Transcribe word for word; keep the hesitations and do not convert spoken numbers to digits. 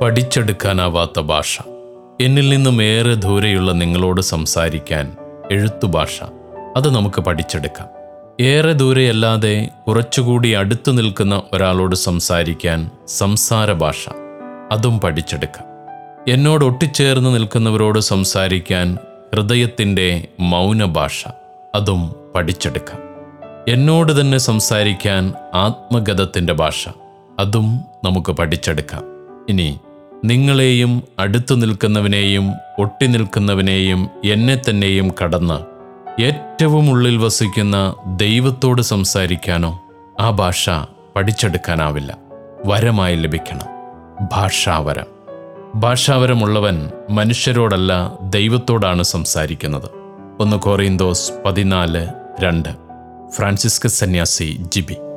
പഠിച്ചെടുക്കാനാവാത്ത ഭാഷ. എന്നിൽ നിന്നും ഏറെ ദൂരെയുള്ള നിങ്ങളോട് സംസാരിക്കാൻ എഴുത്തുഭാഷ, അത് നമുക്ക് പഠിച്ചെടുക്കാം. ഏറെ ദൂരെയല്ലാതെ കുറച്ചുകൂടി അടുത്തു നിൽക്കുന്ന ഒരാളോട് സംസാരിക്കാൻ സംസാര ഭാഷ, അതും പഠിച്ചെടുക്കാം. എന്നോട് ഒട്ടിച്ചേർന്ന് നിൽക്കുന്നവരോട് സംസാരിക്കാൻ ഹൃദയത്തിൻ്റെ മൗനഭാഷ, അതും പഠിച്ചെടുക്കാം. എന്നോട് തന്നെ സംസാരിക്കാൻ ആത്മഗതത്തിൻ്റെ ഭാഷ, അതും നമുക്ക് പഠിച്ചെടുക്കാം. ഇനി നിങ്ങളെയും അടുത്തു നിൽക്കുന്നവനെയും ഒട്ടി നിൽക്കുന്നവനെയും എന്നെ തന്നെയും കടന്ന് ഏറ്റവും ഉള്ളിൽ വസിക്കുന്ന ദൈവത്തോട് സംസാരിക്കാനോ ആ ഭാഷ പഠിച്ചെടുക്കാനാവില്ല. വരമായി ലഭിക്കണം, ഭാഷാവരം. ഭാഷാവരമുള്ളവൻ മനുഷ്യരോടല്ല ദൈവത്തോടാണ് സംസാരിക്കുന്നത്. ഒന്ന് കൊറിന്തോസ് പതിനാല് രണ്ട്. ഫ്രാൻസിസ്കസ് സന്യാസി ജിബി.